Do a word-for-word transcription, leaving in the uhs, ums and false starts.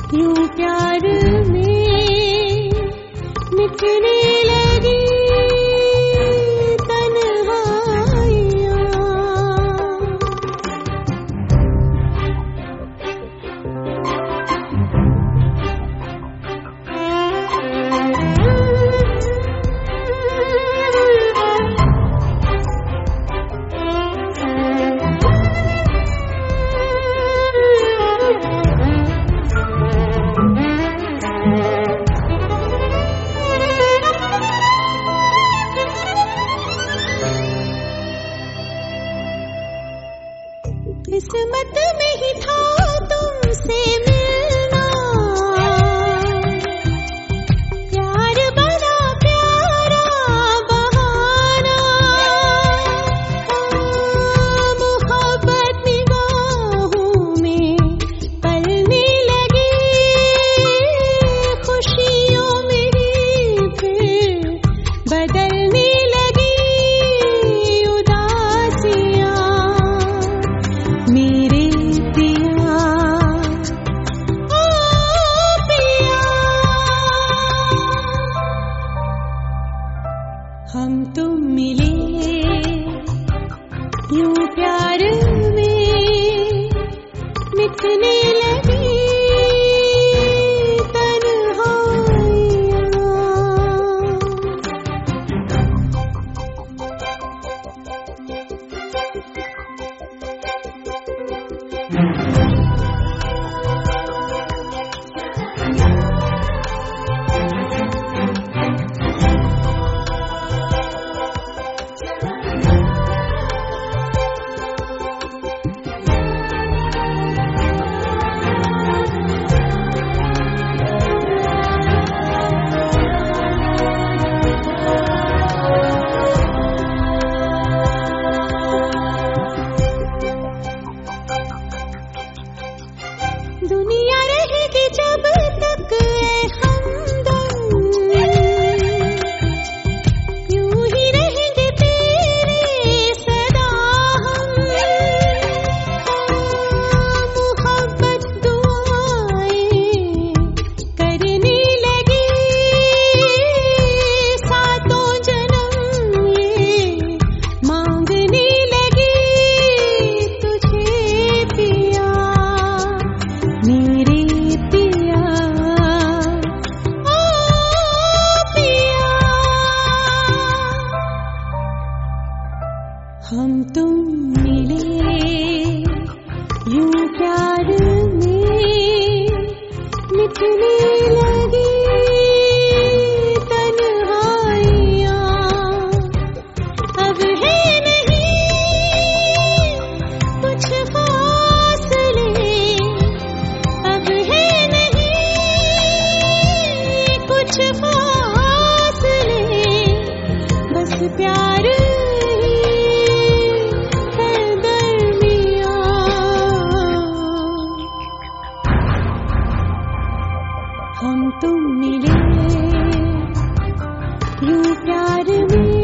यूं प्यार में मिटने लगी तन्हाइयाँ। किस्मत में ही था तुमसे मिलना, प्यार बना प्यारा बहाना। मोहब्बत निगाहों में पलने लगी, खुशियों मेरी फिर बदलने लगी उदासियाँ। मेरे पिया ओ पिया, हम तुम मिले यूं प्यार में मिटने लगी तन्हाइयाँ। दुनिया रहेगी जब तक ए हमदम, यूं ही रहेंगे तेरे सदा हम। मोहब्बत दुआएं करने लगी, सातों जन्म ये मांगने लगी तुझे पिया। मेरे पिया ओ पिया, हम तुम मिले यूं प्यार में मिटने लगी तन्हाइयाँ। अब है नहीं कुछ फासले, अब है नहीं कुछ फासले, बस प्यार ही है दरमियाँ। हम तुम मिले यूं प्यार में